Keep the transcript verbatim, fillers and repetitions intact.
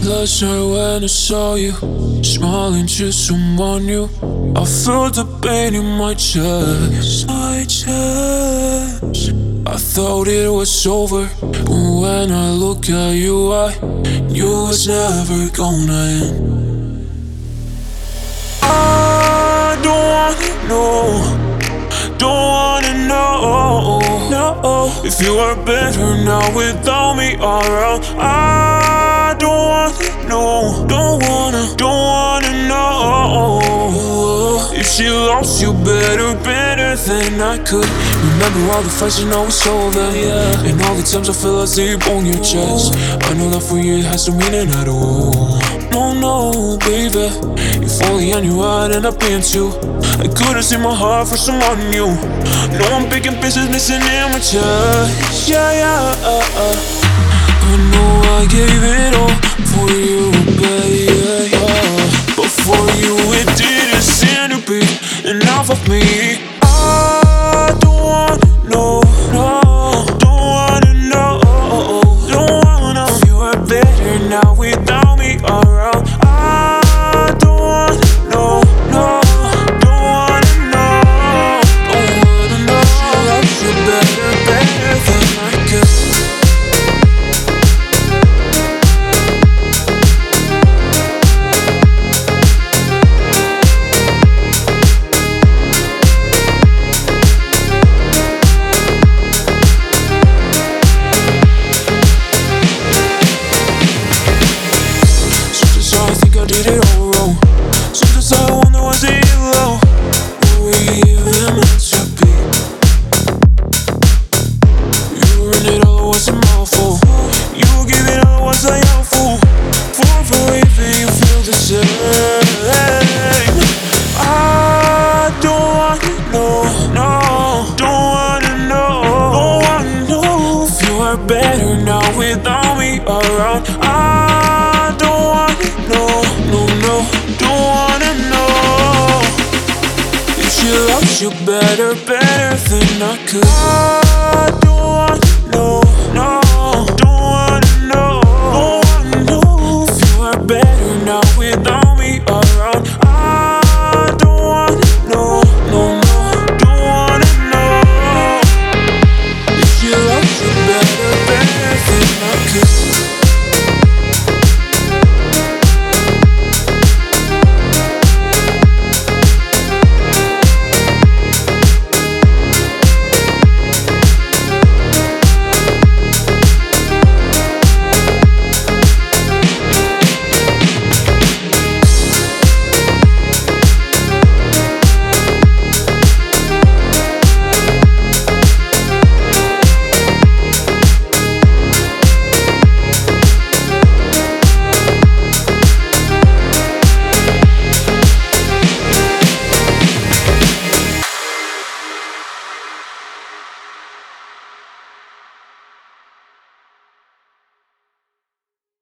Last night when I saw you smiling to someone new, I felt the pain in my chest. My chest. I thought it was over, but when I look at you, I knew it's never gonna end. I don't wanna know, don't wanna know, no, if you are better now without me around. I don't wanna know, don't wanna, don't wanna know if she loves you better, better than I could. Remember all the fights you know it's over, yeah, and all the times I feel asleep on your chest. I know that for you it has no meaning at all. No, no, baby, if only I knew I'd end up being two. I couldn't see my heart for someone new. No, I'm picking pieces missing in my chest. Yeah, yeah, uh, uh. I know I gave it all for you, baby, yeah. But for you it didn't seem to be enough of me. I don't wanna know, no, don't wanna know, don't wanna. If you are better now without me around. I don't wanna know, no, don't wanna know, don't wanna know. She loves you better, better than I could. I think I did it all wrong. Sometimes I wonder, was it low? Were we even meant to be? You were in it all, was a mouthful. You gave it all, was I helpful? For believing you feel the same. I don't wanna know, no, don't wanna know, don't wanna know if you are better now without me around. I don't wanna know, no, no, don't wanna know if she loves you better, better than I could. I don't wanna know.